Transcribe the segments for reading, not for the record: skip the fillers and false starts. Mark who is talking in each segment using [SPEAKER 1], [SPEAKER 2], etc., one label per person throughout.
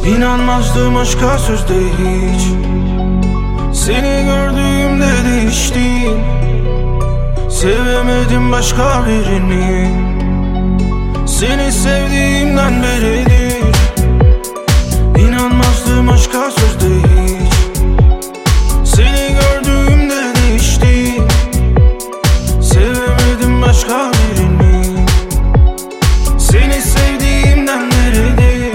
[SPEAKER 1] İnanmazdım aşka sözde hiç. Seni gördüğümde değiştim. Sevemedim başka birini. Seni sevdiğimden beridir. İnanmazdım aşka sözde hiç. Seni gördüğümde değiştim. Sevemedim başka birini. Seni sevdiğimden beridir.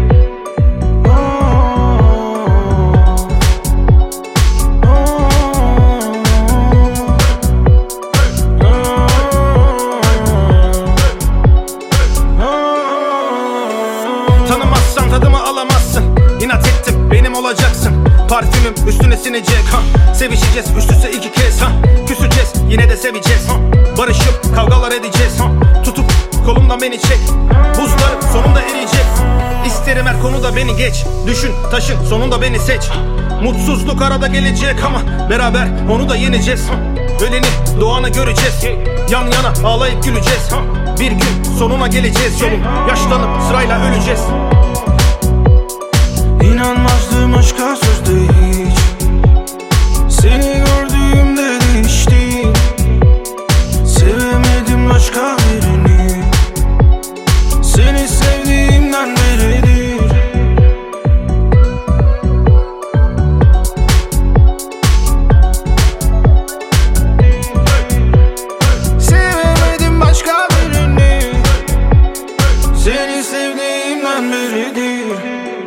[SPEAKER 2] Tanımazsan tadımı alamazsın. İnat ettim benim olacaksın. Parfümüm üstüne sinecek ha. Sevişeceğiz üst üste 2 kez ha. Küseceğiz yine de seveceğiz ha. Barışıp kavgalar edeceğiz ha. Tutup kolumdan beni çek. Buzlar sonunda eriyecek. İsterim her konuda beni geç. Düşün taşın sonunda beni seç. Mutsuzluk arada gelecek ama beraber onu da yeneceğiz. Öleni doğanı göreceğiz. Yan yana ağlayıp güleceğiz. Bir gün sonuna geleceğiz yolun. Yaşlanıp sırayla öleceğiz.
[SPEAKER 1] İnanmazdım aşka sözde hiç. Seni gördüğümde değiştim. Sevemedim başka birini. Seni sevdiğimden beridir. Sevemedim başka birini. Seni sevdiğimden beridir.